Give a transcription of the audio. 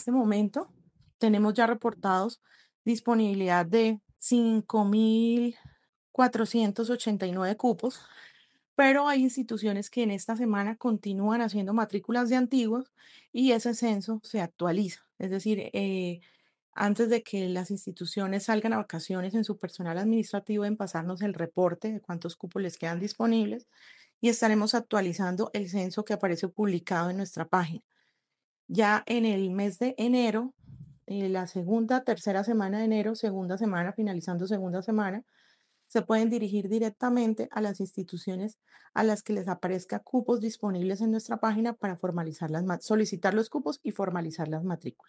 este momento tenemos ya reportados disponibilidad de 5.489 cupos, pero hay instituciones que en esta semana continúan haciendo matrículas de antiguos y ese censo se actualiza. Es decir, antes de que las instituciones salgan a vacaciones en su personal administrativo, en pasarnos el reporte de cuántos cupos les quedan disponibles y estaremos actualizando el censo que aparece publicado en nuestra página. Ya en el mes de enero, la segunda, tercera semana de enero, segunda semana, finalizando segunda semana, se pueden dirigir directamente a las instituciones a las que les aparezca cupos disponibles en nuestra página para formalizar solicitar los cupos y formalizar las matrículas.